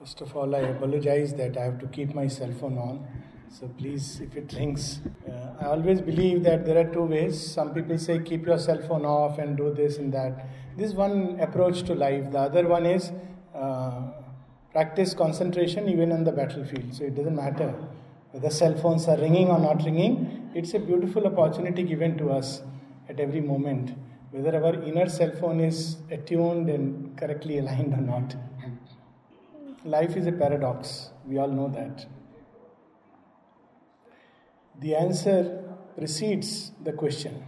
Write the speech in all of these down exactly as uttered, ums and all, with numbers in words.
First of all, I apologize that I have to keep my cell phone on. So please, if it rings, uh, I always believe that there are two ways. Some people say keep your cell phone off and do this and that. This is one approach to life. The other one is uh, practice concentration even on the battlefield. So it doesn't matter whether cell phones are ringing or not ringing. It's a beautiful opportunity given to us at every moment, whether our inner cell phone is attuned and correctly aligned or not. Life is a paradox. We all know that. The answer precedes the question.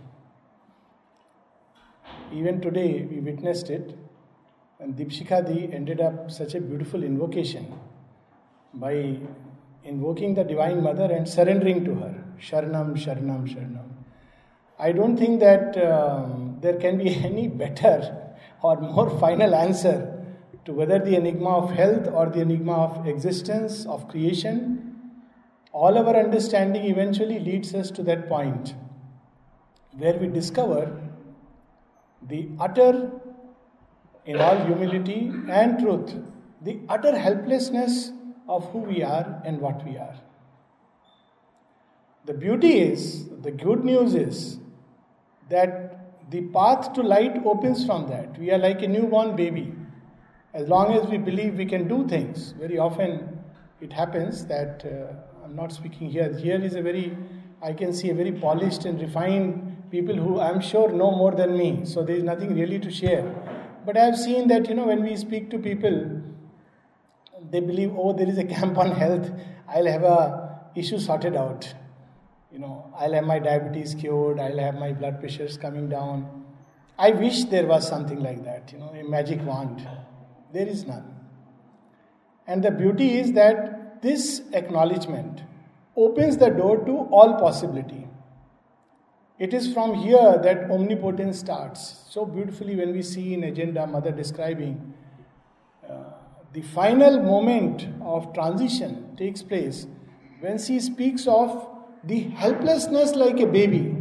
Even today we witnessed it, and Deepshikha Di ended up such a beautiful invocation by invoking the Divine Mother and surrendering to her. Sharanam, Sharanam, Sharanam. I don't think that um, there can be any better or more final answer to whether the enigma of health or the enigma of existence, of creation. All our understanding eventually leads us to that point where we discover the utter, in all humility and truth, the utter helplessness of who we are and what we are. The beauty is, the good news is that the path to light opens from that. We are like a newborn baby. As long as we believe we can do things, very often it happens that, uh, I'm not speaking here, here is a very, I can see a very polished and refined people who I'm sure know more than me, so there is nothing really to share. But I have seen that, you know, when we speak to people, they believe, oh, there is a camp on health, I'll have a issue sorted out. You know, I'll have my diabetes cured, I'll have my blood pressures coming down. I wish there was something like that, you know, a magic wand. There is none. And the beauty is that this acknowledgement opens the door to all possibility. It is from here that omnipotence starts. So beautifully when we see in Agenda Mother describing uh, the final moment of transition takes place when she speaks of the helplessness like a baby.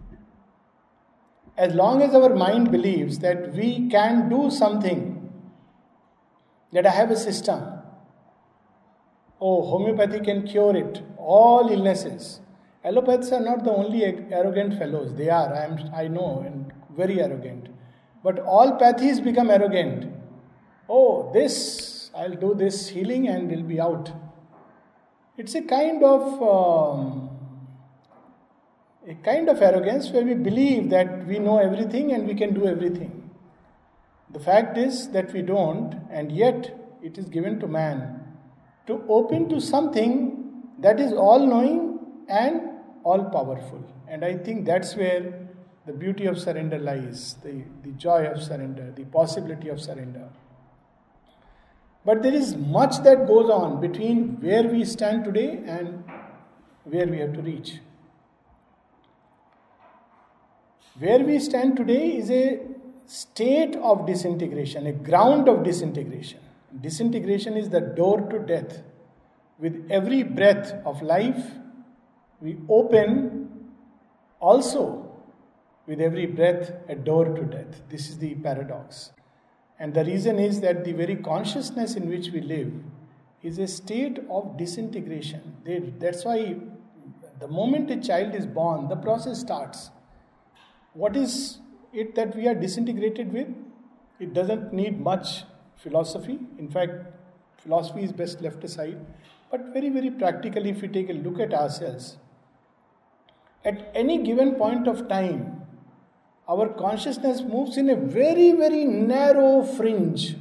As long as our mind believes that we can do something, that I have a system. Oh, homeopathy can cure it. All illnesses. Allopathists are not the only arrogant fellows. They are, I, am, I know, and very arrogant. But all pathies become arrogant. Oh, this, I'll do this healing and we'll be out. It's a kind of um, a kind of arrogance where we believe that we know everything and we can do everything. The fact is that we don't, and yet it is given to man to open to something that is all-knowing and all-powerful. And I think that's where the beauty of surrender lies, the, the joy of surrender, the possibility of surrender. But there is much that goes on between where we stand today and where we have to reach. Where we stand today is a state of disintegration, a ground of disintegration. Disintegration is the door to death. With every breath of life, we open also, with every breath, a door to death. This is the paradox. And the reason is that the very consciousness in which we live is a state of disintegration. That's why the moment a child is born, the process starts. What is it that we are disintegrated with? It doesn't need much philosophy. In fact, philosophy is best left aside. But very, very practically, if we take a look at ourselves, at any given point of time, our consciousness moves in a very, very narrow fringe.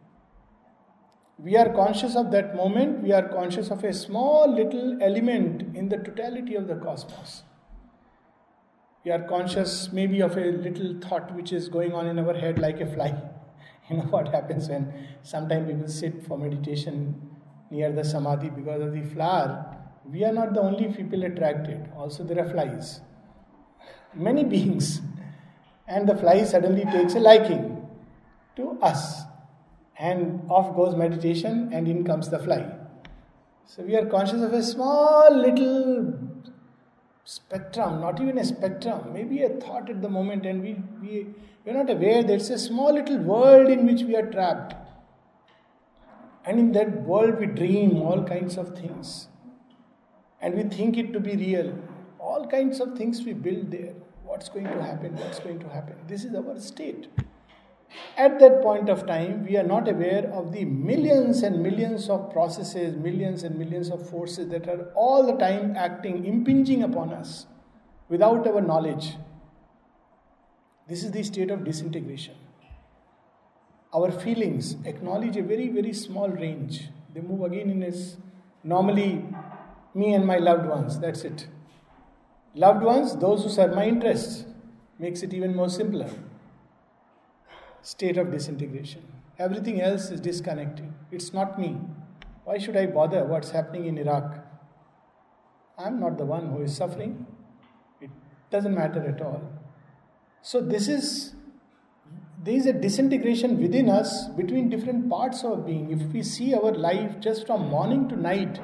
We are conscious of that moment. We are conscious of a small little element in the totality of the cosmos. We are conscious maybe of a little thought which is going on in our head like a fly. You know what happens when sometimes people sit for meditation near the samadhi because of the flower. We are not the only people attracted. Also there are flies. Many beings. And the fly suddenly takes a liking to us. And off goes meditation and in comes the fly. So we are conscious of a small little spectrum, not even a spectrum, maybe a thought at the moment, and we, we, we are not aware that it's a small little world in which we are trapped. And in that world we dream all kinds of things. And we think it to be real. All kinds of things we build there. What's going to happen? What's going to happen? This is our state. At that point of time, we are not aware of the millions and millions of processes, millions and millions of forces that are all the time acting, impinging upon us without our knowledge. This is the state of disintegration. Our feelings acknowledge a very, very small range. They move again in this, normally me and my loved ones, that's it. Loved ones, those who serve my interests, makes it even more simpler. State of disintegration. Everything else is disconnected. It's not me. Why should I bother what's happening in Iraq? I'm not the one who is suffering. It doesn't matter at all. So this is, there is a disintegration within us between different parts of being. If we see our life just from morning to night,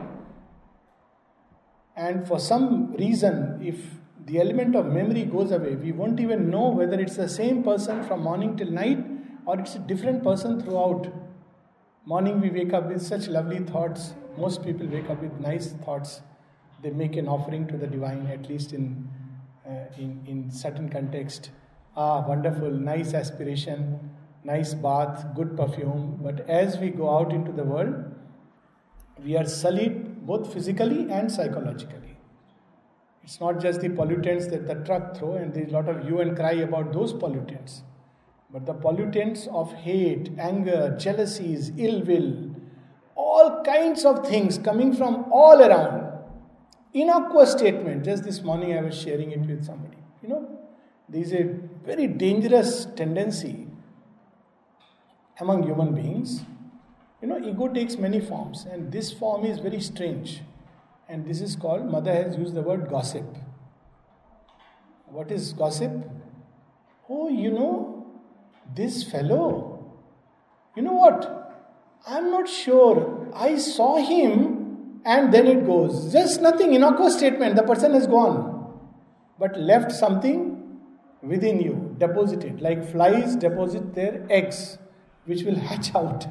and for some reason, if the element of memory goes away, we won't even know whether it's the same person from morning till night or it's a different person throughout. Morning we wake up with such lovely thoughts. Most people wake up with nice thoughts. They make an offering to the divine, at least in uh, in, in certain context. Ah, wonderful, nice aspiration, nice bath, good perfume. But as we go out into the world, we are sullied both physically and psychologically. It's not just the pollutants that the truck throw, and there's a lot of hue and cry about those pollutants. But the pollutants of hate, anger, jealousies, ill will, all kinds of things coming from all around. Innocuous statement. Just this morning I was sharing it with somebody. You know, there is a very dangerous tendency among human beings. You know, ego takes many forms, and this form is very strange. And this is called, Mother has used the word gossip. What is gossip? Oh, you know, this fellow, you know what? I'm not sure. I saw him, and then it goes. Just nothing, innocuous statement. The person has gone, but left something within you, deposited. Like flies deposit their eggs, which will hatch out.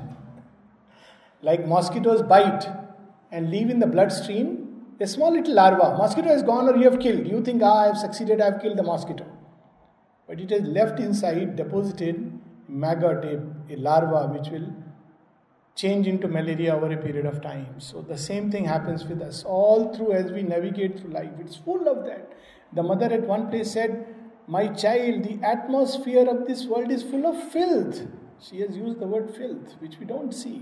Like mosquitoes bite and leave in the bloodstream a small little larva. Mosquito has gone or you have killed. You think, ah, I have succeeded, I have killed the mosquito. But it has left inside, deposited maggot, a, a larva, which will change into malaria over a period of time. So the same thing happens with us. All through as we navigate through life, it's full of that. The mother at one place said, my child, the atmosphere of this world is full of filth. She has used the word filth, which we don't see.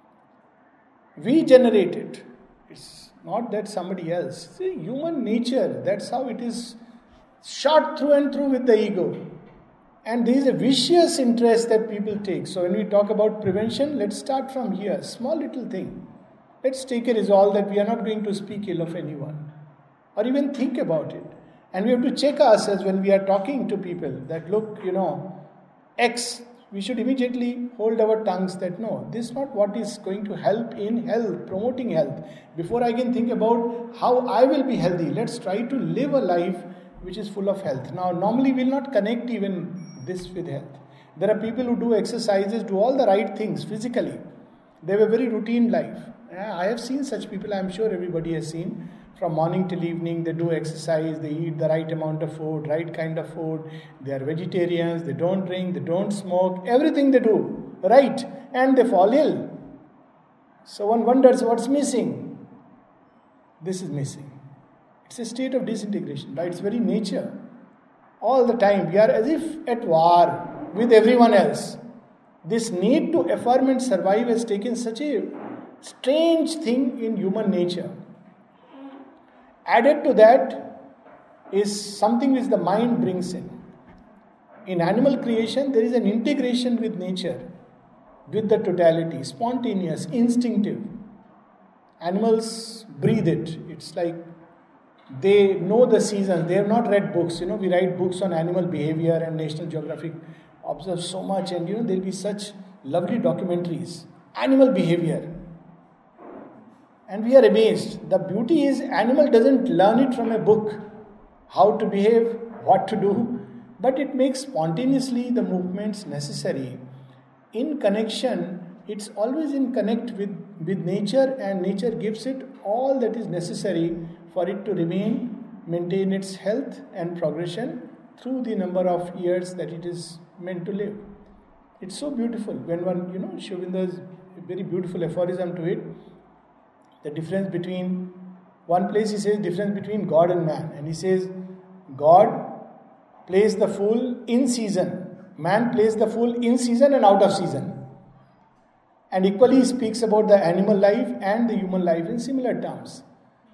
We generate it. It's not that somebody else. See, human nature, that's how it is shot through and through with the ego. And there is a vicious interest that people take. So when we talk about prevention, let's start from here. Small little thing. Let's take a resolve that we are not going to speak ill of anyone. Or even think about it. And we have to check ourselves when we are talking to people that look, you know, X. We should immediately hold our tongues that no, this is not what is going to help in health, promoting health. Before I can think about how I will be healthy, let's try to live a life which is full of health. Now, normally we will not connect even this with health. There are people who do exercises, do all the right things physically. They have a very routine life. I have seen such people, I am sure everybody has seen. From morning till evening, they do exercise, they eat the right amount of food, right kind of food. They are vegetarians, they don't drink, they don't smoke, everything they do, right? And they fall ill. So one wonders what's missing. This is missing. It's a state of disintegration by its very nature. All the time, we are as if at war with everyone else. This need to affirm and survive has taken such a strange thing in human nature. Added to that is something which the mind brings in. In animal creation, there is an integration with nature, with the totality, spontaneous, instinctive. Animals breathe it. It's like they know the seasons. They have not read books. You know, we write books on animal behavior, and National Geographic observes so much, and you know, there will be such lovely documentaries. Animal behavior. And we are amazed. The beauty is, animal doesn't learn it from a book, how to behave, what to do, but it makes spontaneously the movements necessary in connection it's always in connect with, with nature, and nature gives it all that is necessary for it to remain, maintain its health and progression through the number of years that it is meant to live. It's so beautiful. When one, you know, Sri Aurobindo's very beautiful aphorism to it, the difference between, one place he says difference between God and man, and he says God plays the fool in season, man plays the fool in season and out of season. And equally he speaks about the animal life and the human life in similar terms.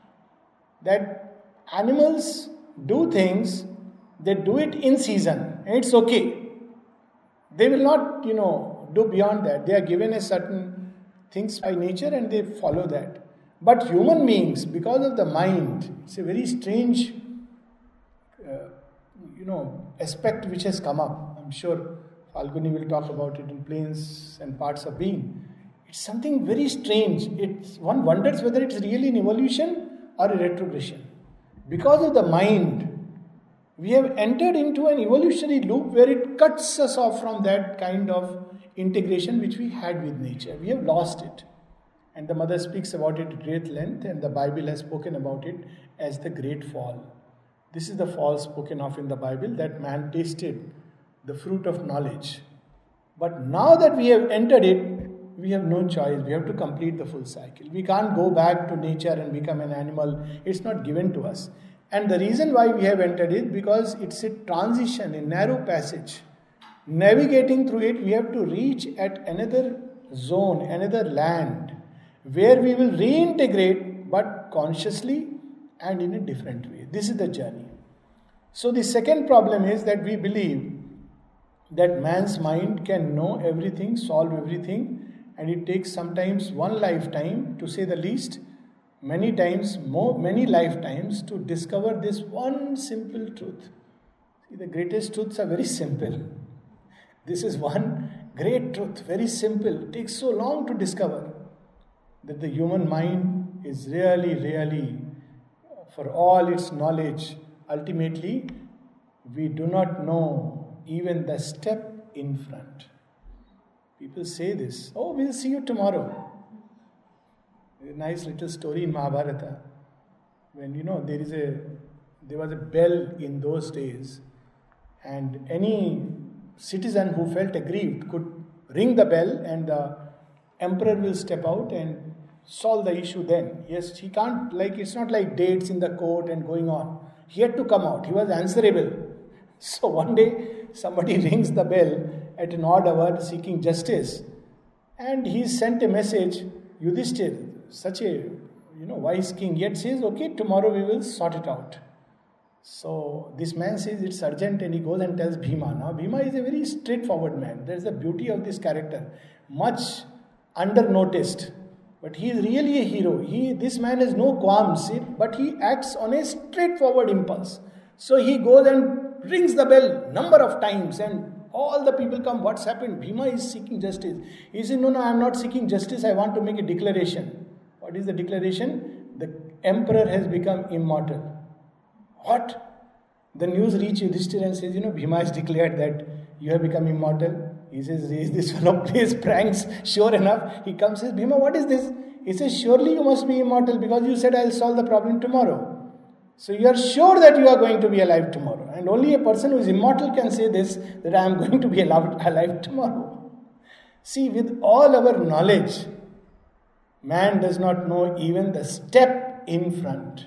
That animals do things, they do it in season, and it's okay. They will not, you know, do beyond that. They are given a certain things by nature and they follow that. But human beings, because of the mind, it's a very strange, uh, you know, aspect which has come up. I'm sure Falguni will talk about it in Planes and Parts of Being. It's something very strange. It's, one wonders whether it's really an evolution or a retrogression. Because of the mind, we have entered into an evolutionary loop where it cuts us off from that kind of integration which we had with nature. We have lost it. And the mother speaks about it at great length, and the Bible has spoken about it as the great fall. This is the fall spoken of in the Bible, that man tasted the fruit of knowledge. But now that we have entered it, we have no choice. We have to complete the full cycle. We can't go back to nature and become an animal. It's not given to us. And the reason why we have entered it, because it's a transition, a narrow passage. Navigating through it, we have to reach at another zone, another land, where we will reintegrate, but consciously and in a different way. This is the journey. So the second problem is that we believe that man's mind can know everything, solve everything, and it takes sometimes one lifetime, to say the least, many times, more, many lifetimes, to discover this one simple truth. See, the greatest truths are very simple. This is one great truth, very simple. It takes so long to discover that the human mind is really, really, for all its knowledge, ultimately, we do not know even the step in front. People say this, oh, we'll see you tomorrow. A nice little story in Mahabharata. When, you know, there is a, there was a bell in those days, and any citizen who felt aggrieved could ring the bell, and the emperor will step out and solve the issue then. Yes, he can't, like, it's not like dates in the court and going on. He had to come out. He was answerable. So one day, somebody rings the bell at an odd hour seeking justice, and he sent a message. Yudhishthir, such a, you know, wise king, yet says, okay, tomorrow we will sort it out. So this man says it's urgent, and he goes and tells Bhima. Now Bhima is a very straightforward man. There is the beauty of this character, much under-noticed, but he is really a hero. He, this man has no qualms, but he acts on a straightforward impulse. So he goes and rings the bell number of times, and all the people come. What's happened? Bhima is seeking justice. He says, no, no, I am not seeking justice. I want to make a declaration. What is the declaration? The emperor has become immortal. What? The news reaches Yudhishthira and says, you know, Bhima has declared that you have become immortal. He says, is this fellow plays pranks? Sure enough, he comes and says, Bhima, what is this? He says, surely you must be immortal, because you said I'll solve the problem tomorrow. So you are sure that you are going to be alive tomorrow. And only a person who is immortal can say this, that I am going to be alive tomorrow. See, with all our knowledge, man does not know even the step in front.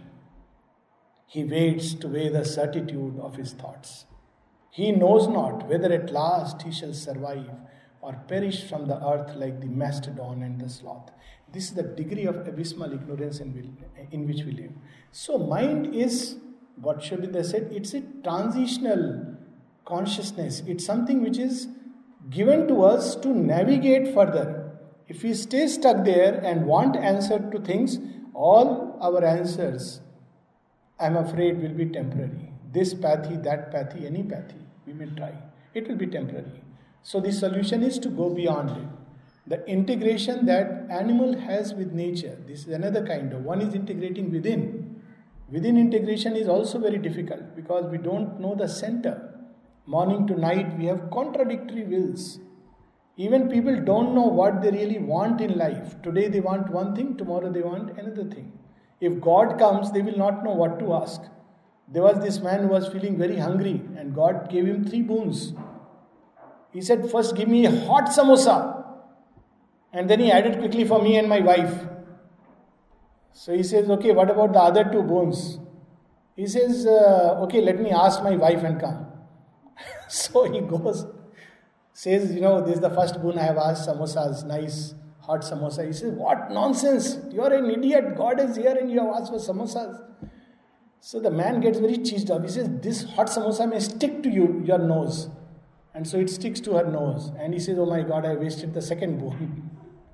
He waits to weigh the certitude of his thoughts. He knows not whether at last he shall survive or perish from the earth like the mastodon and the sloth. This is the degree of abysmal ignorance in, in which we live. So mind is, what Sri Aurobindo said, it's a transitional consciousness. It's something which is given to us to navigate further. If we stay stuck there and want answer to things, all our answers, I'm afraid, will be temporary. This pathy, that pathy, any pathy, we may try. It will be temporary. So the solution is to go beyond it. The integration that animal has with nature, this is another kind of, one is integrating within. Within integration is also very difficult, because we don't know the center. Morning to night we have contradictory wills. Even people don't know what they really want in life. Today they want one thing, tomorrow they want another thing. If God comes, they will not know what to ask. There was this man who was feeling very hungry and God gave him three boons. He said, first give me a hot samosa. And then he added quickly for me and my wife. So he says, okay, what about the other two boons? He says, uh, okay, let me ask my wife and come. So he goes, says, you know, this is the first boon I have asked, samosas, nice hot samosa. He says, what nonsense, you are an idiot, God is here and you have asked for samosas. So the man gets very cheesed up. He says, this hot samosa may stick to you, your nose. And so it sticks to her nose. And he says, oh my God, I wasted the second boon.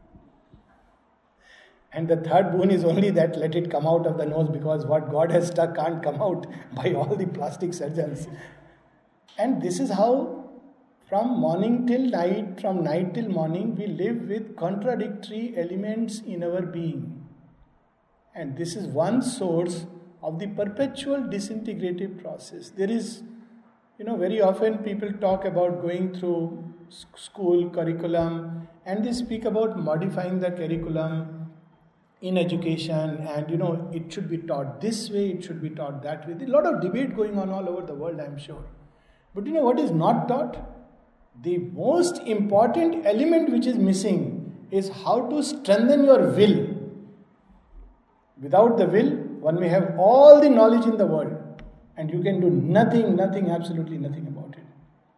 And the third boon is only that let it come out of the nose, because what God has stuck can't come out by all the plastic surgeons. And this is how from morning till night, from night till morning, we live with contradictory elements in our being. And this is one source of the perpetual disintegrative process. There is, you know, very often people talk about going through school curriculum and they speak about modifying the curriculum in education, and you know, it should be taught this way, it should be taught that way. There's a lot of debate going on all over the world, I'm sure. But you know what is not taught? The most important element which is missing is how to strengthen your will. Without the will, one may have all the knowledge in the world and you can do nothing, nothing, absolutely nothing about it.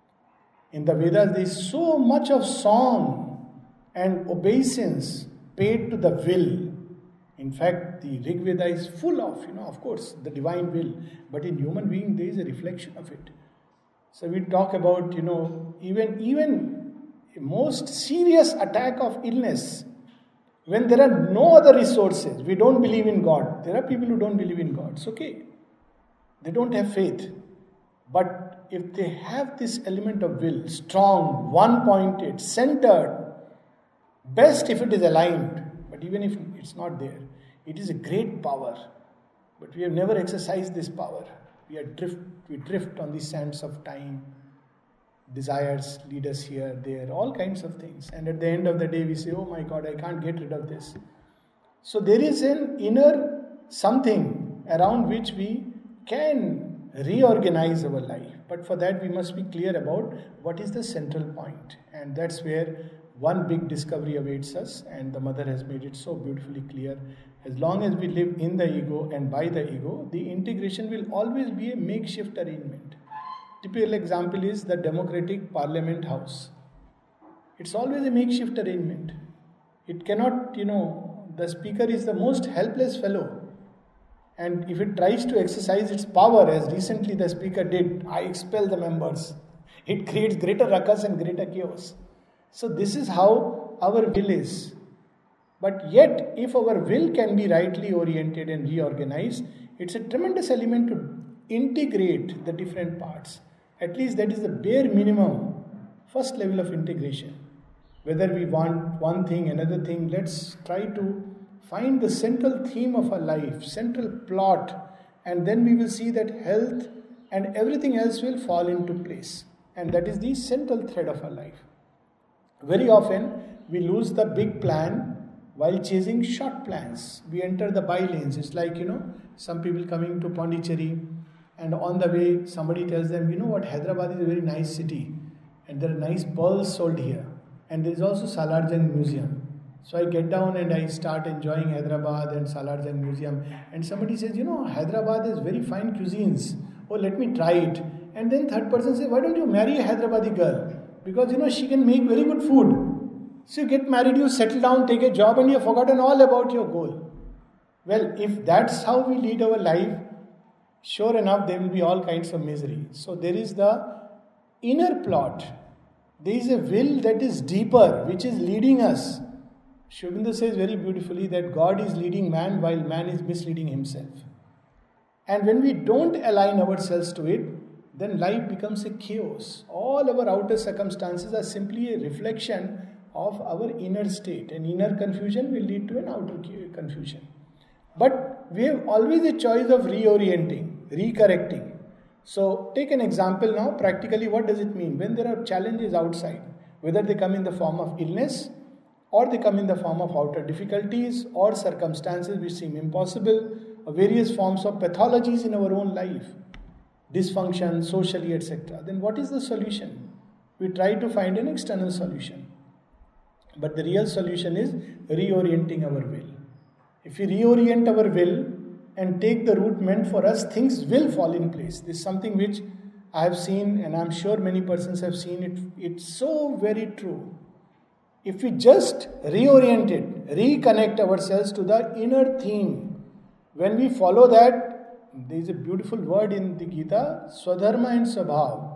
In the Vedas, there is so much of song and obeisance paid to the will. In fact, the Rig Veda is full of, you know, of course, the divine will. But in human being, there is a reflection of it. So we talk about, you know, even, even a most serious attack of illness, when there are no other resources, we don't believe in God. There are people who don't believe in God. It's okay. They don't have faith. But if they have this element of will, strong, one-pointed, centered, best if it is aligned, but even if it's not there, it is a great power. But we have never exercised this power. We are drift, we drift on the sands of time. Desires lead us here, there, all kinds of things. And at the end of the day, we say, oh my God, I can't get rid of this. So there is an inner something around which we can reorganize our life. But for that, we must be clear about what is the central point. And that's where one big discovery awaits us. And the mother has made it so beautifully clear. As long as we live in the ego and by the ego, the integration will always be a makeshift arrangement. Typical example is the democratic parliament house. It's always a makeshift arrangement. It cannot, you know, the speaker is the most helpless fellow. And if it tries to exercise its power, as recently the speaker did, I expel the members. It creates greater ruckus and greater chaos. So this is how our will is. But yet, if our will can be rightly oriented and reorganized, it's a tremendous element to integrate the different parts. At least that is the bare minimum, first level of integration. Whether we want one thing, another thing, let's try to find the central theme of our life, central plot, and then we will see that health and everything else will fall into place. And that is the central thread of our life. Very often, we lose the big plan while chasing short plans. We enter the by lanes. It's like, you know, some people coming to Pondicherry, and on the way, somebody tells them, you know what, Hyderabad is a very nice city. And there are nice pearls sold here. And there is also Salarjung Museum. So I get down and I start enjoying Hyderabad and Salarjung Museum. And somebody says, you know, Hyderabad has very fine cuisines. Oh, let me try it. And then third person says, why don't you marry a Hyderabadi girl? Because, you know, she can make very good food. So you get married, you settle down, take a job, and you have forgotten all about your goal. Well, if that's how we lead our life, sure enough, there will be all kinds of misery. So there is the inner plot. There is a will that is deeper, which is leading us. Sri Aurobindo says very beautifully that God is leading man while man is misleading himself. And when we don't align ourselves to it, then life becomes a chaos. All our outer circumstances are simply a reflection of our inner state. And inner confusion will lead to an outer confusion. But we have always a choice of reorienting, recorrecting. So take an example now. Practically, what does it mean? When there are challenges outside, whether they come in the form of illness, or they come in the form of outer difficulties or circumstances which seem impossible, or various forms of pathologies in our own life, dysfunction, socially, et cetera. Then what is the solution? We try to find an external solution. But the real solution is reorienting our will. If we reorient our will and take the route meant for us, things will fall in place. This is something which I have seen, and I am sure many persons have seen it. It's so very true. If we just reorient it, reconnect ourselves to the inner theme, when we follow that, there is a beautiful word in the Gita, Swadharma and Swabhav.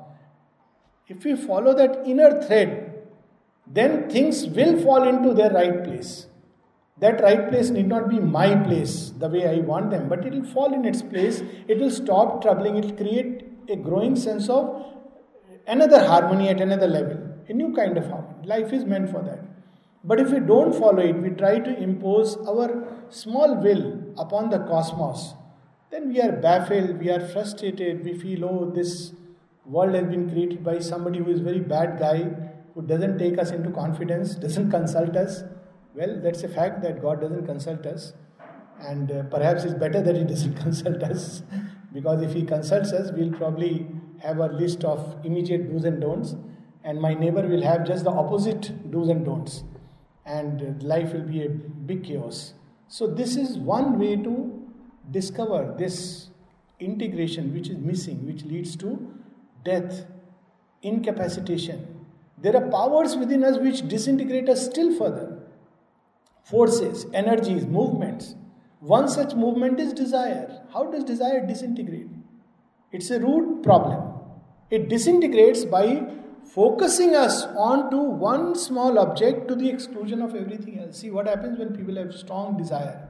If we follow that inner thread, then things will fall into their right place. That right place need not be my place, the way I want them, but it will fall in its place. It will stop troubling. It will create a growing sense of another harmony at another level, a new kind of harmony. Life is meant for that. But if we don't follow it, we try to impose our small will upon the cosmos, then we are baffled, we are frustrated, we feel, oh, this world has been created by somebody who is a very bad guy, who doesn't take us into confidence, doesn't consult us. Well, that's a fact that God doesn't consult us. And uh, perhaps it's better that He doesn't consult us. Because if He consults us, we'll probably have a list of immediate do's and don'ts. And my neighbor will have just the opposite do's and don'ts. And uh, life will be a big chaos. So this is one way to discover this integration which is missing, which leads to death, incapacitation. There are powers within us which disintegrate us still further. Forces, energies, movements. One such movement is desire. How does desire disintegrate? It's a root problem. It disintegrates by focusing us onto one small object to the exclusion of everything else. See what happens when people have strong desire.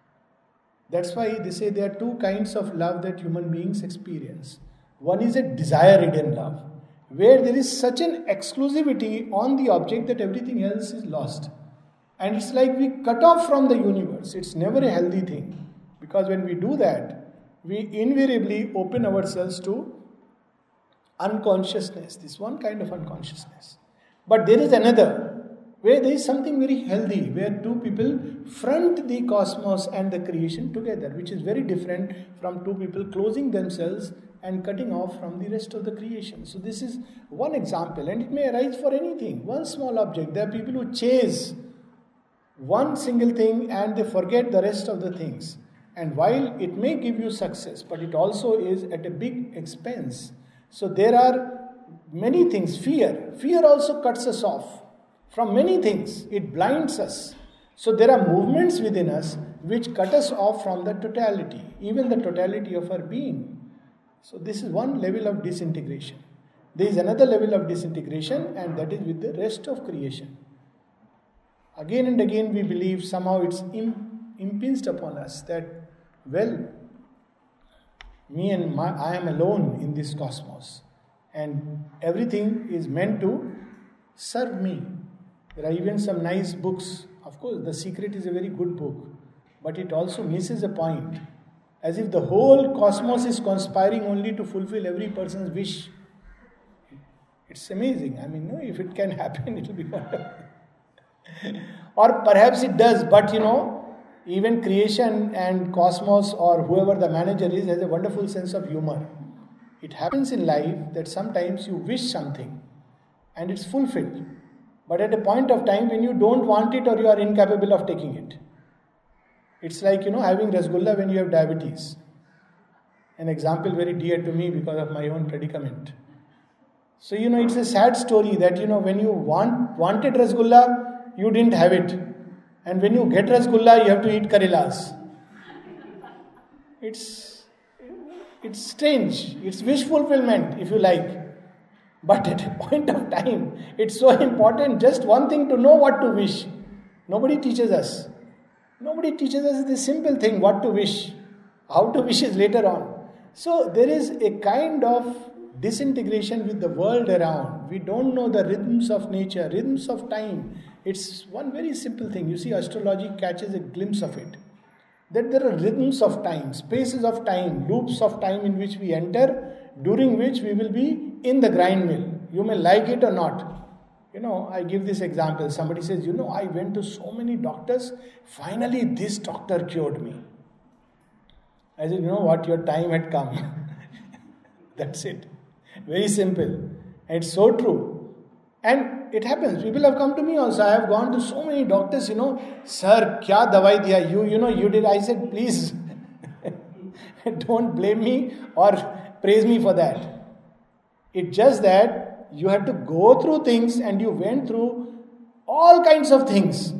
That's why they say there are two kinds of love that human beings experience. One is a desire-ridden love, where there is such an exclusivity on the object that everything else is lost. And it's like we cut off from the universe. It's never a healthy thing. Because when we do that, we invariably open ourselves to unconsciousness. This one kind of unconsciousness. But there is another, where there is something very healthy, where two people front the cosmos and the creation together, which is very different from two people closing themselves and cutting off from the rest of the creation. So this is one example, and it may arise for anything. One small object. There are people who chase one single thing and they forget the rest of the things. And while it may give you success, but it also is at a big expense. So there are many things. Fear. Fear also cuts us off from many things. It blinds us. So there are movements within us which cut us off from the totality, even the totality of our being. So this is one level of disintegration. There is another level of disintegration, and that is with the rest of creation. Again and again we believe somehow it's impinged upon us that, well, me and my, I am alone in this cosmos, and everything is meant to serve me. There are even some nice books. Of course, The Secret is a very good book, but it also misses a point. As if the whole cosmos is conspiring only to fulfill every person's wish. It's amazing. I mean, no, if it can happen, it will be wonderful. Or perhaps it does, but you know, even creation and cosmos or whoever the manager is has a wonderful sense of humor. It happens in life that sometimes you wish something and it's fulfilled. But at a point of time when you don't want it or you are incapable of taking it. It's like, you know, having rasgulla when you have diabetes. An example very dear to me because of my own predicament. So, you know, it's a sad story that, you know, when you want wanted rasgulla, you didn't have it. And when you get rasgulla, you have to eat karelas. It's, it's strange. It's wish fulfillment, if you like. But at a point of time, it's so important, just one thing, to know what to wish. Nobody teaches us. Nobody teaches us the simple thing, what to wish. How to wish is later on. So there is a kind of disintegration with the world around. We don't know the rhythms of nature, rhythms of time. It's one very simple thing. You see, astrology catches a glimpse of it. That there are rhythms of time, spaces of time, loops of time in which we enter, during which we will be in the grind mill. You may like it or not. You know, I give this example. Somebody says, you know, I went to so many doctors. Finally, this doctor cured me. I said, you know what? Your time had come. That's it. Very simple. And it's so true. And it happens. People have come to me also. I have gone to so many doctors, you know, sir, kya dawai diya? You, you know, you did. I said, please, don't blame me or praise me for that. It's just that you had to go through things and you went through all kinds of things.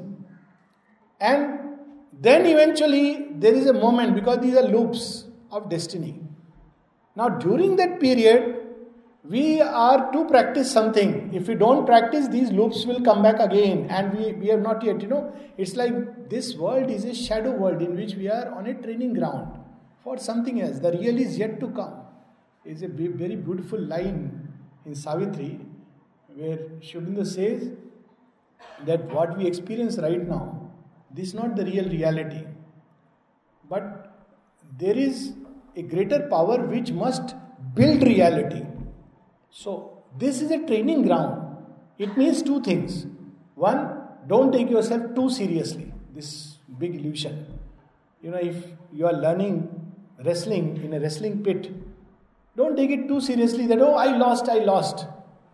And then eventually there is a moment, because these are loops of destiny. Now during that period, we are to practice something. If we don't practice, these loops will come back again. And we, we have not yet, you know, it's like this world is a shadow world in which we are on a training ground for something else. The real is yet to come. It's a very beautiful line in Savitri, where Sri Aurobindo says that what we experience right now, this is not the real reality. But there is a greater power which must build reality. So, this is a training ground. It means two things. One, don't take yourself too seriously. This big illusion. You know, if you are learning wrestling in a wrestling pit, don't take it too seriously that, oh, I lost, I lost.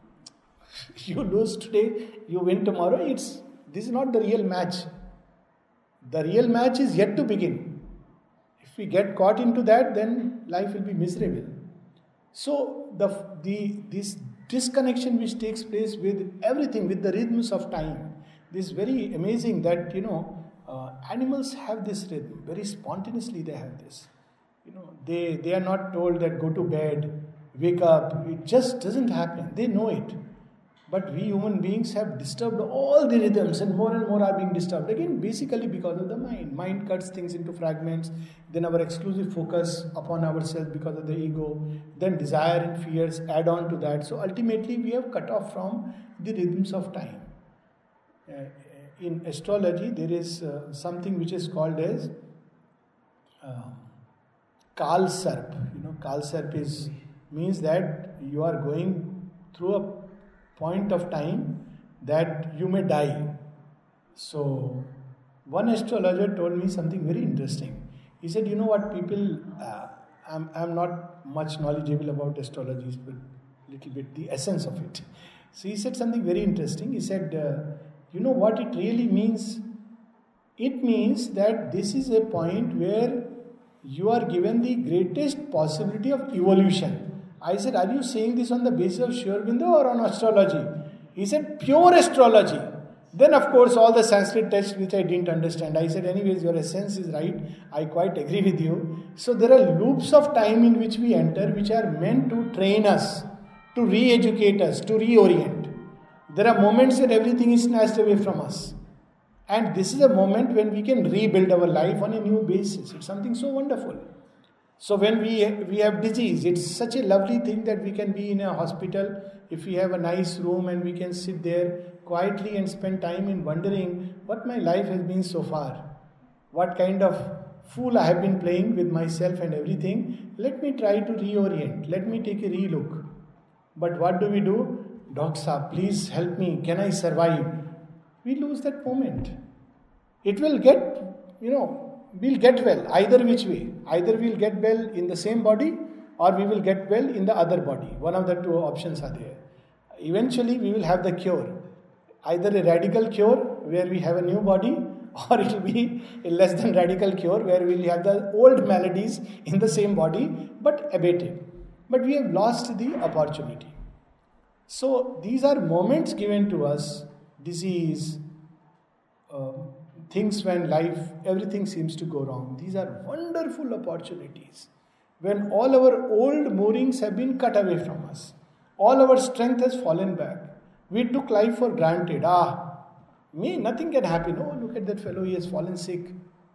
You lose today, you win tomorrow. It's this is not the real match. The real match is yet to begin. If we get caught into that, then life will be miserable. So the the this disconnection which takes place with everything, with the rhythms of time, this is very amazing that, you know, uh, animals have this rhythm. Very spontaneously they have this. You know, they, they are not told that go to bed, wake up. It just doesn't happen. They know it. But we human beings have disturbed all the rhythms, and more and more are being disturbed. Again, basically because of the mind. Mind cuts things into fragments. Then our exclusive focus upon ourselves because of the ego. Then desire and fears add on to that. So ultimately we have cut off from the rhythms of time. Uh, in astrology, there is uh, something which is called as Uh, Kal Sarp. You know, Kal Sarp is means that you are going through a point of time that you may die. So, one astrologer told me something very interesting. He said, you know what, people, uh, I'm, I'm not much knowledgeable about astrology, but little bit the essence of it. So he said something very interesting. He said, uh, you know what it really means? It means that this is a point where you are given the greatest possibility of evolution. I said, are you saying this on the basis of Sri Aurobindo or on astrology? He said, pure astrology. Then of course all the Sanskrit texts which I didn't understand. I said, anyways, your essence is right. I quite agree with you. So there are loops of time in which we enter which are meant to train us, to re-educate us, to reorient. There are moments that everything is snatched away from us. And this is a moment when we can rebuild our life on a new basis. It's something so wonderful. So when we we have disease, it's such a lovely thing that we can be in a hospital. If we have a nice room and we can sit there quietly and spend time in wondering what my life has been so far. What kind of fool I have been playing with myself and everything. Let me try to reorient. Let me take a relook. But what do we do? Doc Saab, please help me. Can I survive? We lose that moment. It will get, you know, we'll get well either which way. Either we'll get well in the same body or we will get well in the other body. One of the two options are there. Eventually we will have the cure. Either a radical cure where we have a new body, or it will be a less than radical cure where we will have the old maladies in the same body but abated. But we have lost the opportunity. So these are moments given to us. Disease, uh, things when life, everything seems to go wrong. These are wonderful opportunities. When all our old moorings have been cut away from us. All our strength has fallen back. We took life for granted. Ah, me, nothing can happen. Oh, look at that fellow, he has fallen sick.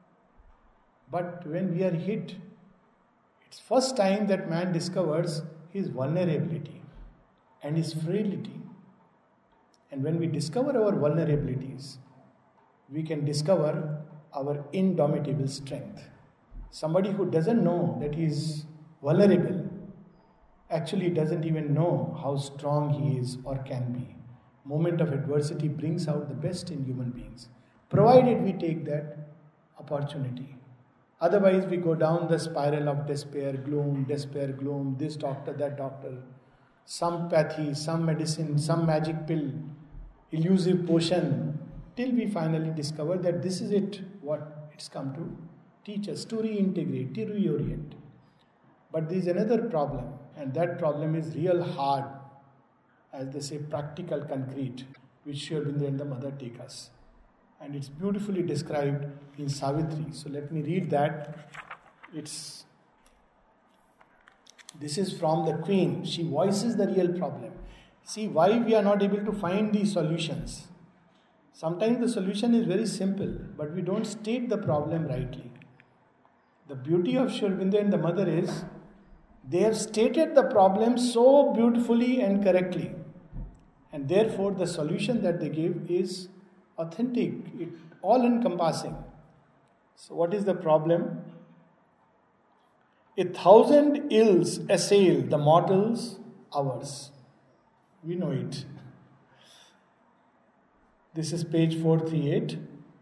But when we are hit, it's first time that man discovers his vulnerability and his frailty. And when we discover our vulnerabilities, we can discover our indomitable strength. Somebody who doesn't know that he is vulnerable actually doesn't even know how strong he is or can be. moment of adversity brings out the best in human beings, provided we take that opportunity. Otherwise, we go down the spiral of despair, gloom, despair, gloom, this doctor, that doctor, some pathy, some medicine, some magic pill, elusive potion, till we finally discover that this is it, what it's come to teach us, to reintegrate, to reorient. But there is another problem, and that problem is real hard, as they say, practical, concrete, which Sri Aurobindo and the mother take us. And it's beautifully described in Savitri. So let me read that. It's this is from the Queen. She voices the real problem. See why we are not able to find these solutions. Sometimes the solution is very simple, but we don't state the problem rightly. The beauty of Sri Aurobindo and the mother is they have stated the problem so beautifully and correctly. And therefore the solution that they give is authentic, it all encompassing. So what is the problem? A thousand ills assail the mortals ours. We know it. This is page four thirty-eight.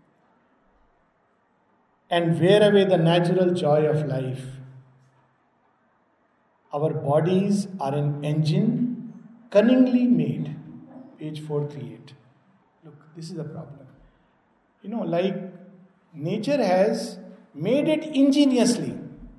And wear away the natural joy of life. Our bodies are an engine cunningly made. Page four thirty-eight. Look, this is the problem. You know, like nature has made it ingeniously.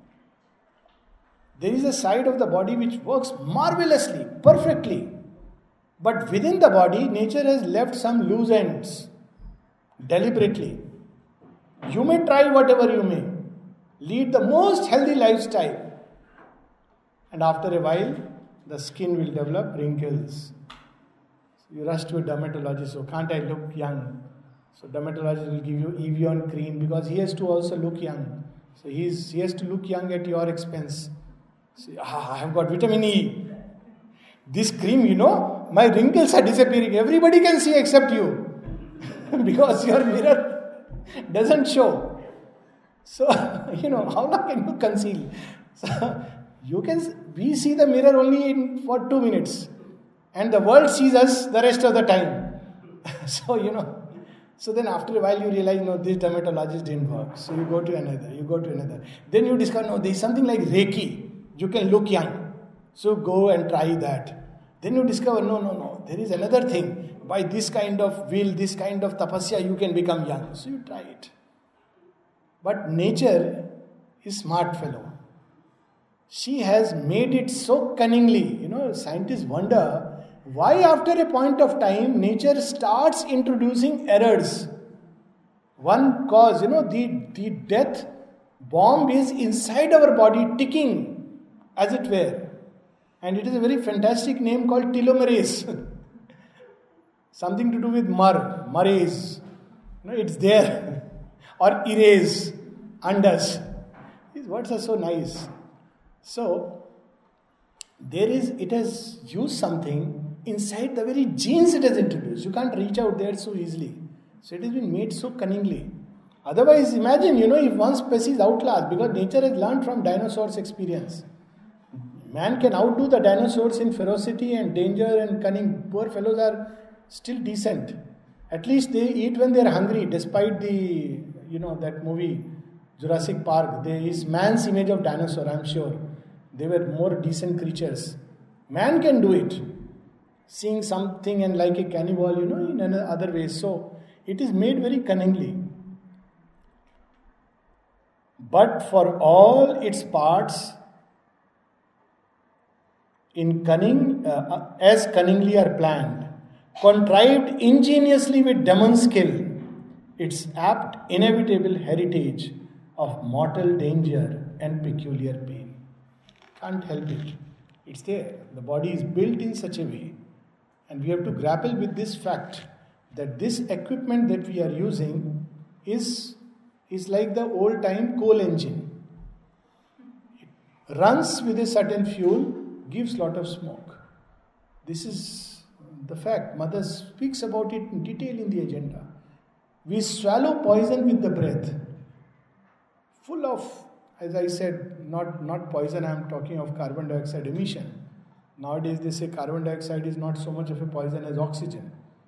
There is a side of the body which works marvelously, perfectly. But within the body, nature has left some loose ends, deliberately. You may try whatever you may. Lead the most healthy lifestyle. And after a while, the skin will develop wrinkles. You rush to a dermatologist, so can't I look young? So dermatologist will give you Evian cream because he has to also look young. So he's, he has to look young at your expense. So, ah, I have got vitamin E. This cream, you know, my wrinkles are disappearing. Everybody can see except you. Because your mirror doesn't show. So, you know, how long can you conceal? So, you can, we see the mirror only in, for two minutes. And the world sees us the rest of the time. So, you know, so then after a while you realize, no, this dermatologist didn't work. So you go to another, you go to another. Then you discover, no, there is something like Reiki. You can look young. So go and try that. Then you discover, no, no, no, there is another thing. By this kind of will, this kind of tapasya, you can become young. So you try it. But nature is smart fellow. She has made it so cunningly. You know, scientists wonder why after a point of time nature starts introducing errors. One cause, you know, the, the death bomb is inside our body ticking, as it were. And it is a very fantastic name called telomerase. Something to do with mer, merase. You know, it's there. Or erase, undoes. These words are so nice. So, there is, it has used something inside the very genes it has introduced. You can't reach out there so easily. So it has been made so cunningly. Otherwise, imagine, you know, if one species outlasts, because nature has learned from dinosaurs' experience. Man can outdo the dinosaurs in ferocity and danger and cunning. Poor fellows are still decent. At least they eat when they are hungry, despite the, you know, that movie, Jurassic Park. There is man's image of dinosaur, I'm sure. They were more decent creatures. Man can do it. Seeing something and like a cannibal, you know, in other ways. So, it is made very cunningly. But for all its parts, in cunning, uh, as cunningly are planned, contrived ingeniously with demon skill, its apt, inevitable heritage of mortal danger and peculiar pain. Can't help it. It's there. The body is built in such a way. And we have to grapple with this fact that this equipment that we are using is, is like the old time coal engine. It runs with a certain fuel, gives lot of smoke. This is the fact. Mother speaks about it in detail in the agenda. We swallow poison with the breath. Full of, as I said, not, not poison, I am talking of carbon dioxide emission. Nowadays they say carbon dioxide is not so much of a poison as oxygen.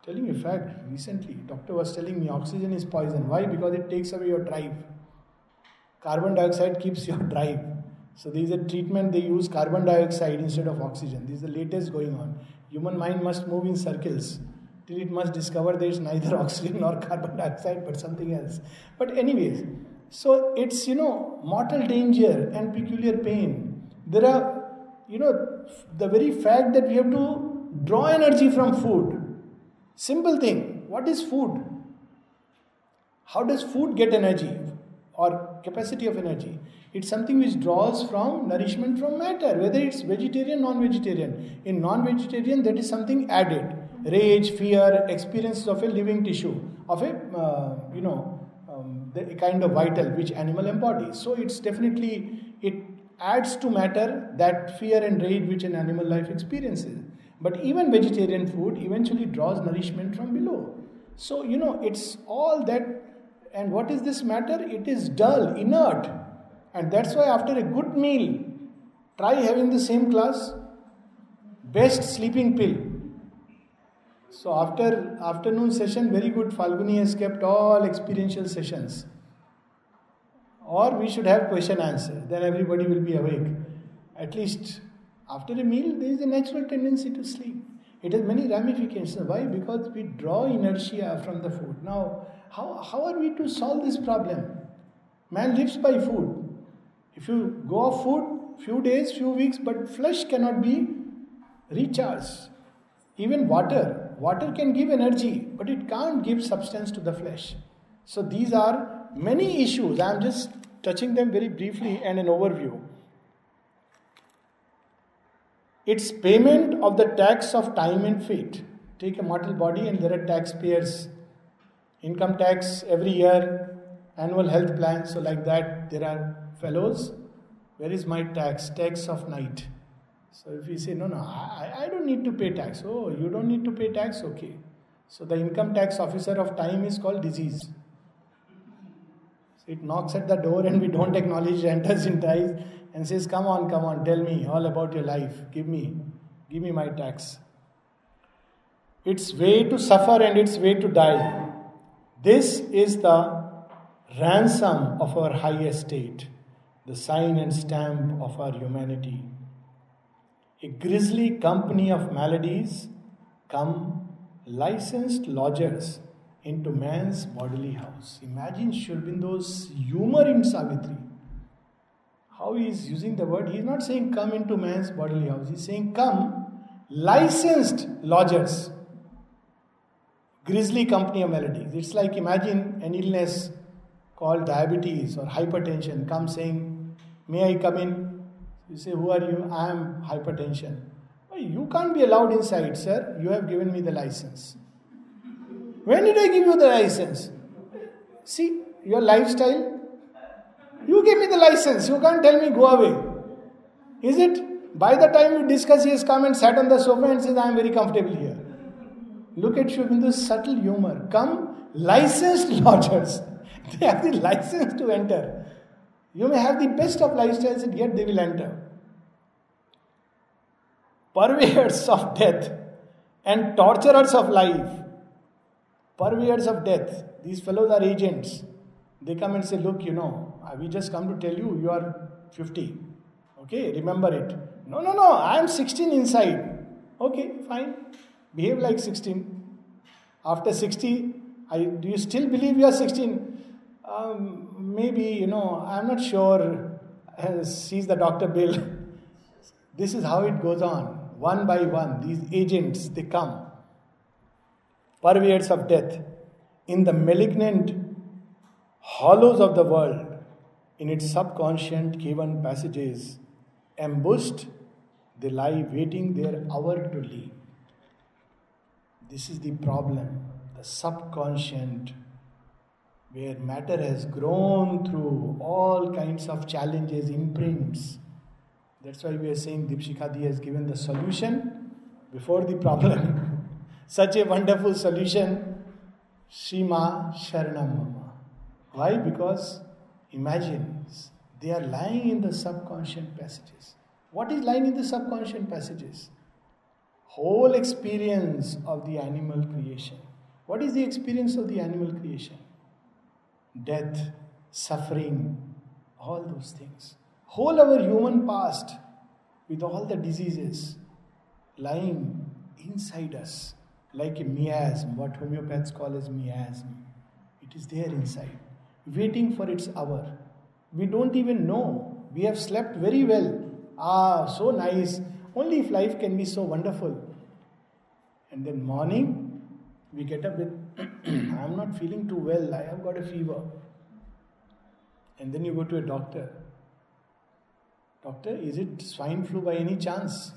Telling you a fact, recently, doctor was telling me oxygen is poison. Why? Because it takes away your drive. Carbon dioxide keeps your drive. So there is a treatment, they use carbon dioxide instead of oxygen. This is the latest going on. Human mind must move in circles till it must discover there is neither oxygen nor carbon dioxide but something else. But anyways, so it's, you know, mortal danger and peculiar pain. There are, you know, the very fact that we have to draw energy from food. Simple thing. What is food? How does food get energy or capacity of energy? It's something which draws from nourishment from matter, whether it's vegetarian, non-vegetarian. In non-vegetarian, that is something added. Rage, fear, experiences of a living tissue, of a, uh, you know, um, the kind of vital which animal embodies. So it's definitely, it adds to matter that fear and rage which an animal life experiences. But even vegetarian food eventually draws nourishment from below. So, you know, it's all that. And what is this matter? It is dull, inert. And that's why after a good meal, try having the same class. Best sleeping pill. So after afternoon session, very good. Falguni has kept all experiential sessions. Or we should have question answer. Then everybody will be awake. At least after a meal, there is a natural tendency to sleep. It has many ramifications. Why? Because we draw inertia from the food. Now, how, how are we to solve this problem? Man lives by food. If you go off food, few days, few weeks, but flesh cannot be recharged. Even water. Water can give energy, but it can't give substance to the flesh. So these are many issues. I am just touching them very briefly and an overview. It's payment of the tax of time and fate. Take a mortal body and there are taxpayers. Income tax every year, annual health plan. So like that, there are fellows. Where is my tax? Tax of night. So if we say, no, no, I, I don't need to pay tax. Oh, you don't need to pay tax? Okay. So the income tax officer of time is called disease. So it knocks at the door and we don't acknowledge, enters in ties and says, come on, come on, tell me all about your life. Give me, give me my tax. Its way to suffer and its way to die. This is the ransom of our high estate, the sign and stamp of our humanity. A grisly company of maladies come licensed lodgers into man's bodily house. Imagine Sri Aurobindo's humor in Savitri. How he is using the word. He is not saying come into man's bodily house. He is saying come licensed lodgers. Grisly company of maladies. It's like imagine an illness called diabetes or hypertension. Come saying, may I come in? You say, who are you? I am hypertension. Oh, you can't be allowed inside, sir. You have given me the license. When did I give you the license? See, your lifestyle. You gave me the license. You can't tell me go away. Is it? By the time you discuss, he has come and sat on the sofa and says, I am very comfortable here. Look at Sri Aurobindo's subtle humor. Come, licensed lodgers. They have the license to enter. You may have the best of lifestyles and yet they will enter. Purveyors of death and torturers of life. Purveyors of death. These fellows are agents. They come and say, look, you know, we just come to tell you, you are fifty. Okay, remember it. No, no, no, I am sixteen inside. Okay, fine. Behave like sixteen. After sixty, I, do you still believe you are sixteen? Um, maybe, you know, I am not sure. Uh, sees the doctor bill. This is how it goes on. One by one, these agents, they come. Purveyors of death. In the malignant hollows of the world, in its subconscient caven passages, ambushed, they lie waiting their hour to leave. This is the problem, the subconscient, where matter has grown through all kinds of challenges, imprints. That's why we are saying Dipshikha has given the solution before the problem. Such a wonderful solution, Shima Sharanam Mama. Why? Because imagine, they are lying in the subconscious passages. What is lying in the subconscious passages? whole experience of the animal creation. What is the experience of the animal creation? Death, suffering, all those things. Whole our human past, with all the diseases lying inside us, like a miasm, what homeopaths call as miasm. It is there inside, waiting for its hour. We don't even know. We have slept very well. Ah, so nice. Only if life can be so wonderful. And then morning, we get up with, I am not feeling too well, I have got a fever. And then you go to a doctor. Doctor, is it swine flu by any chance?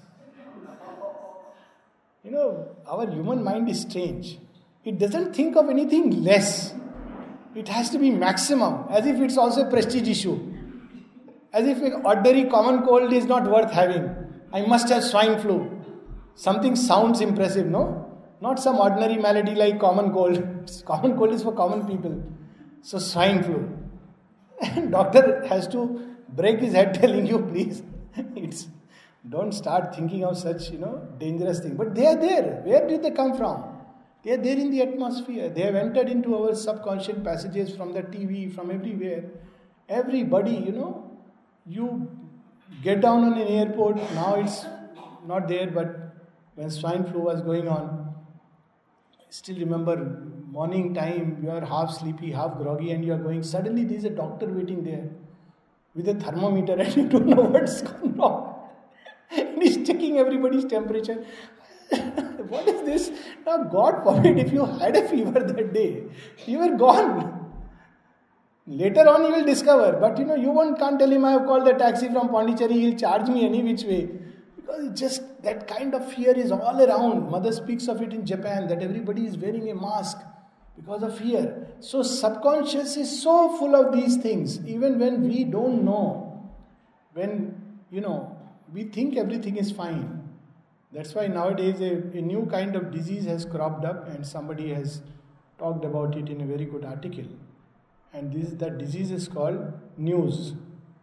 You know, our human mind is strange. It doesn't think of anything less. It has to be maximum, as if it's also a prestige issue. As if an ordinary common cold is not worth having. I must have swine flu. Something sounds impressive, no? Not some ordinary malady like common cold. Common cold is for common people. So swine flu. And doctor has to break his head telling you, please, it's don't start thinking of such, you know, dangerous things. But they are there. Where did they come from? They are there in the atmosphere. They have entered into our subconscious passages from the T V, from everywhere. Everybody, you know, you get down on an airport, now it's not there, but when swine flu was going on, I still remember morning time, you are half sleepy, half groggy, and you are going, suddenly there is a doctor waiting there with a thermometer and you don't know what's gone wrong. And he's checking everybody's temperature. What is this? Now, God forbid, if you had a fever that day, you were gone. Later on, you will discover. But you know, you won't can't tell him I have called the taxi from Pondicherry. He'll charge me any which way. Because it's just that kind of fear is all around. Mother speaks of it in Japan, that everybody is wearing a mask because of fear. So subconscious is so full of these things. Even when we don't know, when, you know, we think everything is fine. That's why nowadays a, a new kind of disease has cropped up, and somebody has talked about it in a very good article. And this that disease is called news.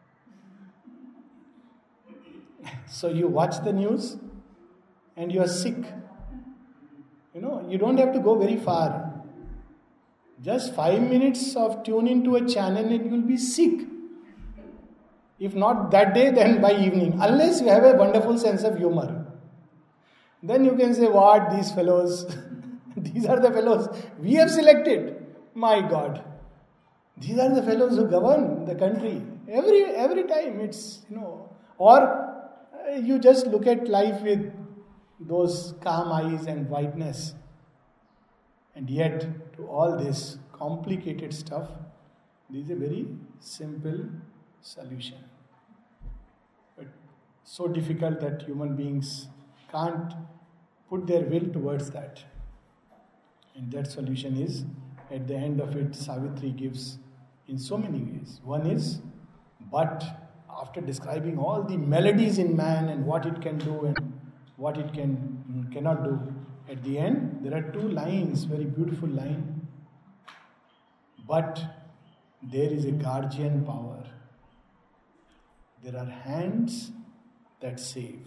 So you watch the news and you are sick. You know, you don't have to go very far. Just five minutes of tune into a channel and you will be sick. If not that day, then by evening. Unless you have a wonderful sense of humor. Then you can say, what, these fellows, these are the fellows we have selected. My God. These are the fellows who govern the country. Every every time it's, you know, or you just look at life with those calm eyes and whiteness. And yet, to all this complicated stuff, there is a very simple solution. But so difficult that human beings can't put their will towards that. And that solution is, at the end of it, Savitri gives in so many ways. One is, but after describing all the melodies in man and what it can do and what it can cannot do, at the end, there are two lines, very beautiful line. But there is a guardian power. There are hands that save.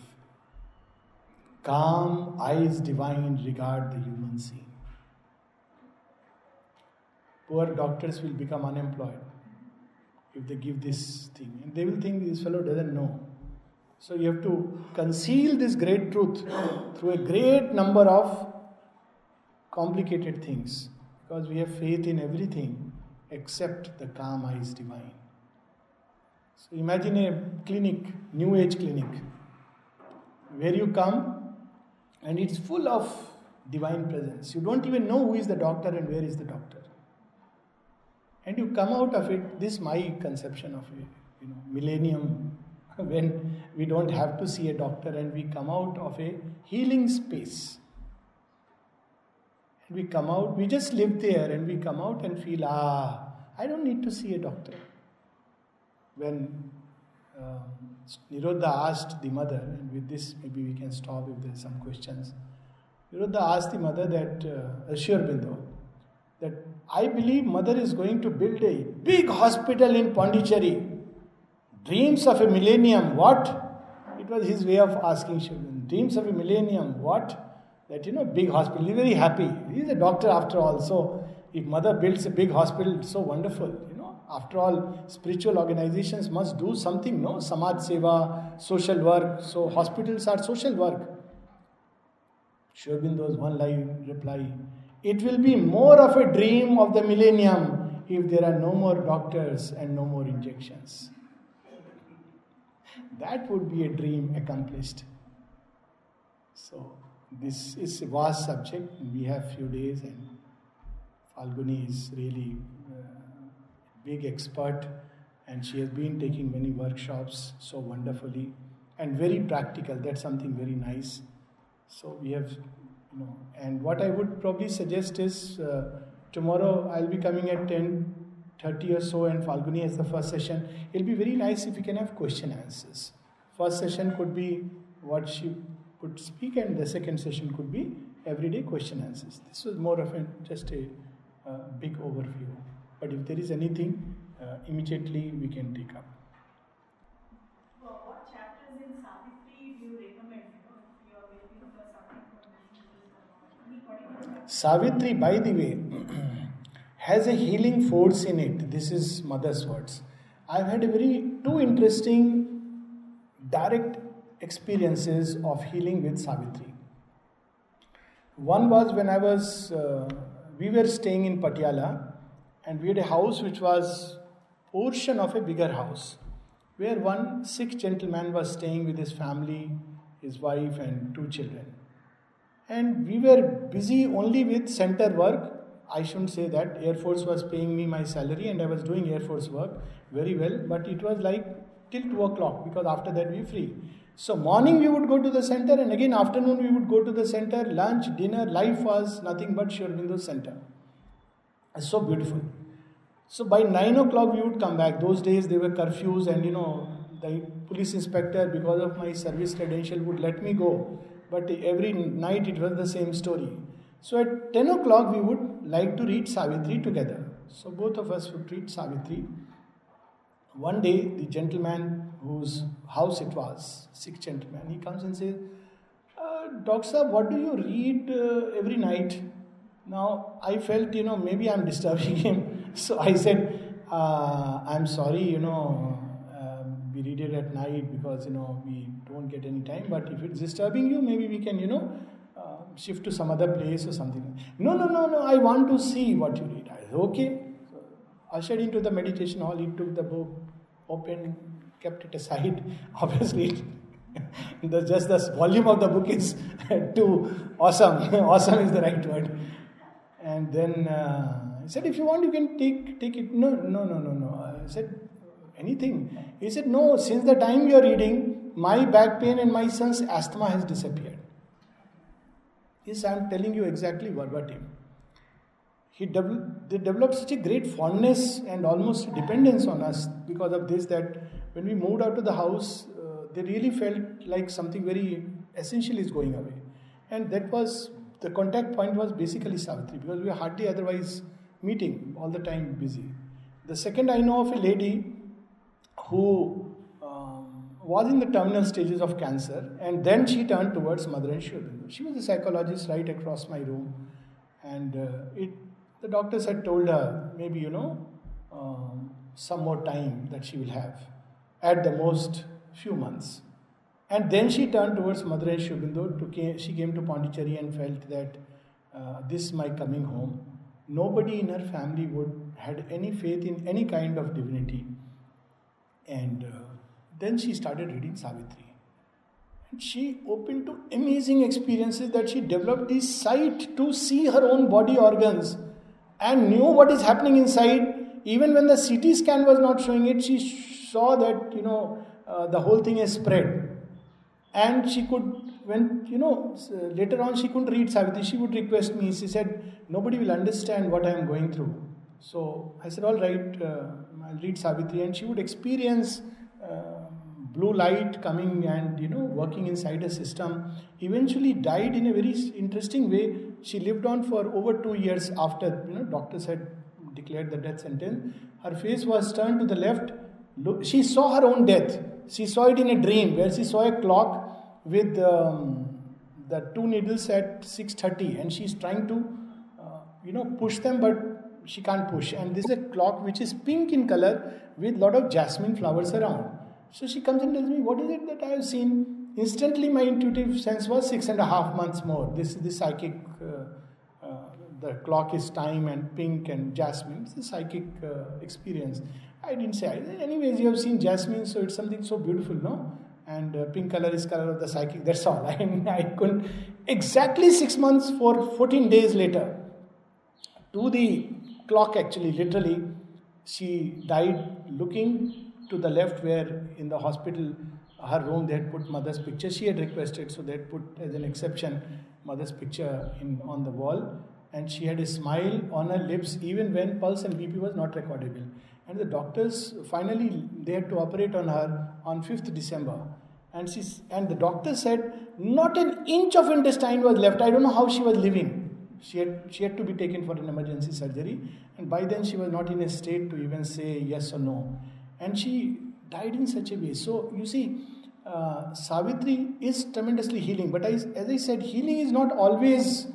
Calm eyes divine regard the human scene. Poor doctors will become unemployed if they give this thing. And they will think this fellow doesn't know. So you have to conceal this great truth through a great number of complicated things. Because we have faith in everything except the calm eyes divine. So imagine a clinic, new age clinic, where you come and it's full of divine presence. You don't even know who is the doctor and where is the doctor. And you come out of it, this is my conception of it, you know, millennium, when we don't have to see a doctor and we come out of a healing space. And we come out, we just live there and we come out and feel, ah, I don't need to see a doctor. When um, Nirodha asked the mother, and with this maybe we can stop if there are some questions. Nirodha asked the mother that, uh, Sri Aurobindo, that I believe mother is going to build a big hospital in Pondicherry. Dreams of a millennium, what? it was his way of asking Sri Aurobindo. Dreams of a millennium, what? That, you know, big hospital. He's very happy. He's a doctor after all. So, if mother builds a big hospital, it's so wonderful. You know, after all, spiritual organizations must do something, no? Samaj Seva, social work. So, hospitals are social work. Sri Aurobindo's one line reply, it will be more of a dream of the millennium if there are no more doctors and no more injections. That would be a dream accomplished. So, this is a vast subject. We have few days, and Falguni is really a big expert, and she has been taking many workshops so wonderfully and very practical. That's something very nice. So we have, you know, and what I would probably suggest is uh, tomorrow I'll be coming at ten thirty or so, and Falguni has the first session. It'll be very nice if we can have question answers. First session could be what she would speak, and the second session could be everyday question answers. This was more of a, just a uh, big overview. But if there is anything, uh, immediately we can take up. Well, what chapters in Savitri do you recommend? You know, if you are waiting for something from Savitri, by the way, has a healing force in it. This is mother's words. I've had a very two interesting direct experiences of healing with Savitri. One was when I was, uh, we were staying in Patiala, and we had a house which was portion of a bigger house, where one Sikh gentleman was staying with his family, his wife and two children. And we were busy only with center work. I shouldn't say that. Air Force was paying me my salary and I was doing Air Force work very well. But it was like till two o'clock, because after that we were free. So morning we would go to the center, and again afternoon we would go to the center. Lunch, dinner, life was nothing but Sri Aurobindo's center. It's so beautiful. So by nine o'clock we would come back. Those days there were curfews, and you know, the police inspector, because of my service credential, would let me go. But every night it was the same story. So at ten o'clock we would like to read Savitri together. So both of us would read Savitri. One day the gentleman whose house it was, Sikh gentleman, he comes and says, uh, Doctor Sahab, what do you read uh, every night? Now I felt, you know, maybe I'm disturbing him. So I said, uh, I'm sorry, you know, uh, we read it at night because, you know, we don't get any time. But if it's disturbing you, maybe we can, you know, uh, shift to some other place or something. No, no, no, no, I want to see what you read. I said, okay. So, ushered into the meditation hall, he took the book, opened, kept it aside. Obviously, the, just the volume of the book is too awesome. Awesome is the right word. And then uh, he said, if you want, you can take take it. No, no, no, no, no. I said, anything. He said, no, since the time you are reading, my back pain and my son's asthma has disappeared. Yes, I am telling you exactly verbatim. He devel- they developed such a great fondness and almost dependence on us because of this, that when we moved out of the house, uh, they really felt like something very essential is going away. And that was, the contact point was basically Savitri, because we were hardly otherwise meeting, all the time busy. The second, I know of a lady who um, was in the terminal stages of cancer, and then she turned towards Mother and Sri Aurobindo. She was a psychologist right across my room, and uh, it the doctors had told her maybe, you know, um, some more time that she will have, at the most few months. And then she turned towards Mother and Sri Aurobindo. To came, she came to Pondicherry and felt that uh, this is my coming home. Nobody in her family would had any faith in any kind of divinity. And uh, then she started reading Savitri. And she opened to amazing experiences that she developed this sight to see her own body organs and knew what is happening inside. Even when the C T scan was not showing it, she saw that, you know, uh, the whole thing is spread. And she could, when, you know, later on she couldn't read Savitri, she would request me. She said, nobody will understand what I am going through. So I said, all right, uh, I'll read Savitri. And she would experience uh, blue light coming and, you know, working inside a system. Eventually died in a very interesting way. She lived on for over two years after, you know, doctors had declared the death sentence. Her face was turned to the left. She saw her own death. she saw it in a dream where she saw a clock with um, the two needles at six thirty, and she's trying to, uh, you know, push them, but she can't push. And this is a clock which is pink in color with lot of jasmine flowers around. So she comes and tells me, what is it that I have seen? Instantly my intuitive sense was six and a half months more. This is the psychic, uh, uh, the clock is time and pink and jasmine. It's a psychic uh, experience. I didn't say, anyways, you have seen jasmine, so it's something so beautiful, no? And uh, pink color is color of the psychic, that's all. I, I couldn't. Exactly six months for fourteen days later, to the clock actually, literally, she died looking to the left where in the hospital, her room, they had put mother's picture. She had requested, so they had put as an exception mother's picture in on the wall. And she had a smile on her lips even when pulse and B P was not recordable. And the doctors, finally, they had to operate on her on fifth December. And she, and the doctor said, not an inch of intestine was left. I don't know how she was living. She had, she had to be taken for an emergency surgery. And by then she was not in a state to even say yes or no. And she died in such a way. So, you see, uh, Savitri is tremendously healing. But I, as I said, healing is not always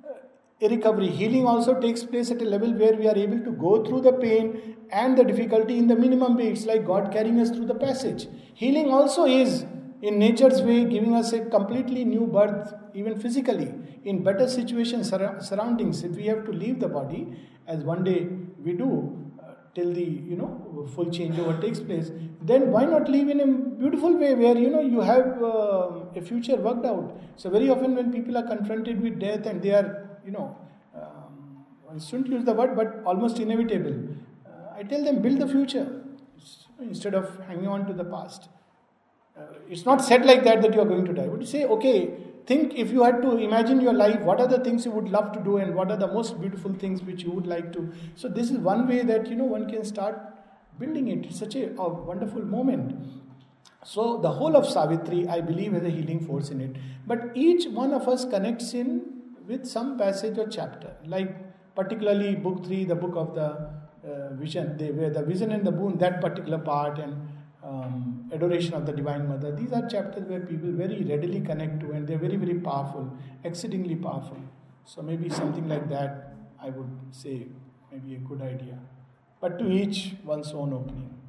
a recovery. Healing also takes place at a level where we are able to go through the pain and the difficulty in the minimum way. It's like God carrying us through the passage. Healing also is, in nature's way, giving us a completely new birth, even physically, in better situations, sur- surroundings. If we have to leave the body, as one day we do, uh, till the, you know, full changeover takes place, then why not live in a beautiful way where, you know, you have uh, a future worked out. So very often when people are confronted with death and they are, you know, um, I shouldn't use the word, but almost inevitable, uh, I tell them, build the future instead of hanging on to the past. Uh, it's not said like that that you are going to die. But you say, okay, think if you had to imagine your life, what are the things you would love to do and what are the most beautiful things which you would like to. So this is one way that, you know, one can start building it. It's such a, a wonderful moment. So the whole of Savitri, I believe, has a healing force in it. But each one of us connects in with some passage or chapter. Like particularly book three, the book of the uh, vision, they, where the vision and the boon, that particular part, and Um, adoration of the Divine Mother. These are chapters where people very readily connect to, and they're very, very powerful, exceedingly powerful. So maybe something like that, I would say, maybe a good idea. But to each one's own opening.